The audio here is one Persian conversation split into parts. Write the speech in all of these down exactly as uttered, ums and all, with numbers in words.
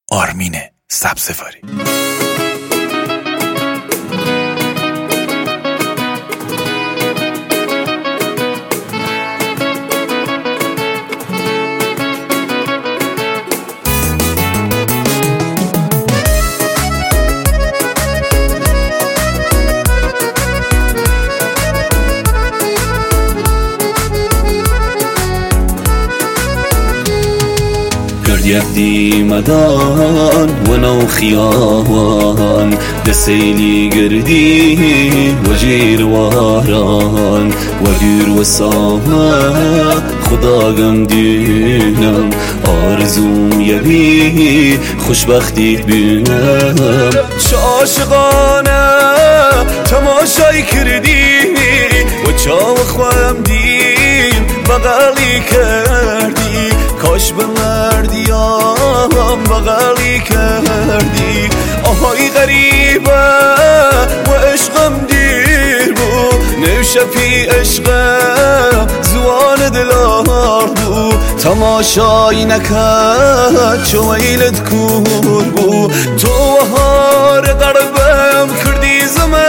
آرمین سبزواری. يهدي مدان ونو خيان دسيلي قردي وجير واران ودير وساما خدا غم دينم آرزوم يبي خوشبختي بينم عاشقانه تماشای کردی و چاو خواهم دین بغلی کردی کاش به مردیام بغلی کردی آهای غریبه و عشقم دیر بود نوشفی عشقم زوان دلار بود تماشای نکرد چو ویلت کور بود تو وهار قربم کردی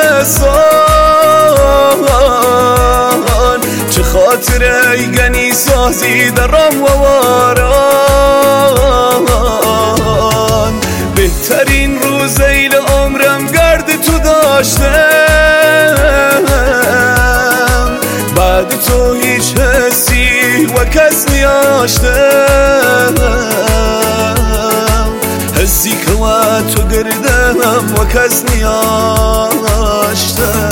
زمستان چه خاطر ایگنی سازی درم و واران بهترین روز ایل عمرم گرد تو داشتم بعد تو هیچ حسی و کس نیاشتم حسی که و تو گردم و کس نیاشتم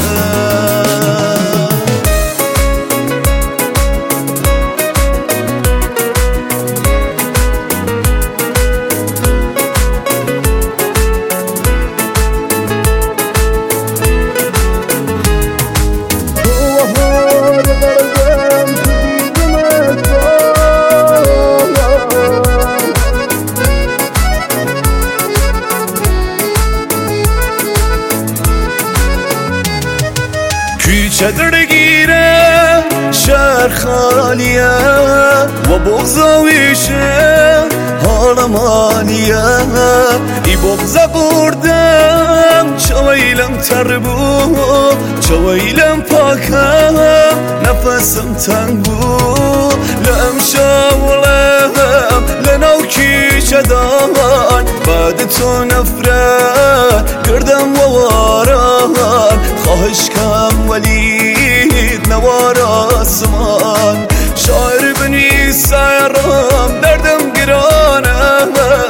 چدر گیره شهر خالیه و بغضاویشه حالم عالیه ای بغضا بردم چویلم تر بود چویلم پاکم نفسم تنگ بود لم شاولم لنوکی شدان بعد تو نفرت گردم و واران خواهش کم ولید نوار آسمان شاعر بنی سیرم دردم گرانه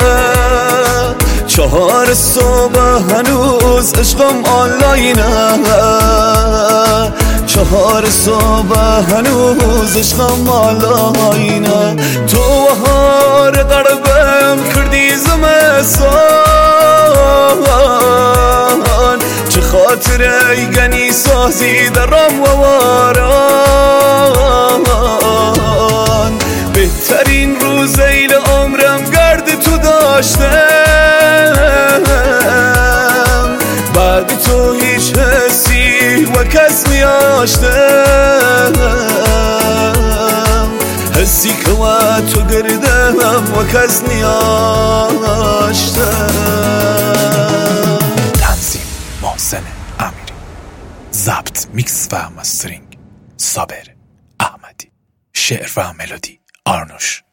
چهار صبح هنوز عشقم آنلاینه چهار صبح هنوز عشقم آنلاینه تو وهار قربم کردی زمستان چه خاطر ایگنی سازی درم و واران بهترین روز ایل عمرم گرد تو داشتم بعد تو هیچ حسی و کس نیاشتم حسی که و تو گردم و کس نیاشتم. تنظیم محسن امیری، ضبط میکس و مسترینگ صابر احمدی، شعر و ملودی آرنوش.